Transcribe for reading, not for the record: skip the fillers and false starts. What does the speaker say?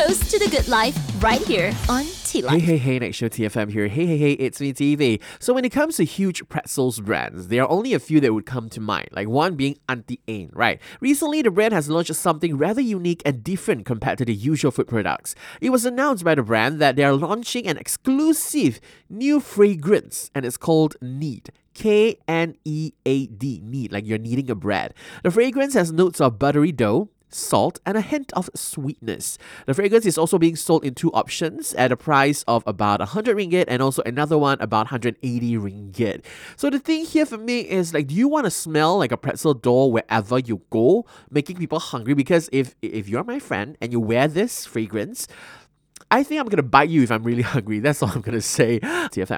Toast to the good life right here on T-Life. Hey, Next Show TFM here. Hey, it's me, TV. So when it comes to huge pretzels brands, there are only a few that would come to mind, like one being Auntie Anne, right? Recently, the brand has launched something rather unique and different compared to the usual food products. It was announced by the brand that they are launching an exclusive new fragrance, and it's called Knead. Knead, knead, like you're kneading a bread. The fragrance has notes of buttery dough, salt, and a hint of sweetness. The fragrance is also being sold in two options at a price of about 100 ringgit and also another one about 180 ringgit. So the thing here for me is, like, do you want to smell like a pretzel dough wherever you go, making people hungry? Because if you're my friend and you wear this fragrance, I think I'm gonna bite you if I'm really hungry. That's all I'm gonna say. TFM.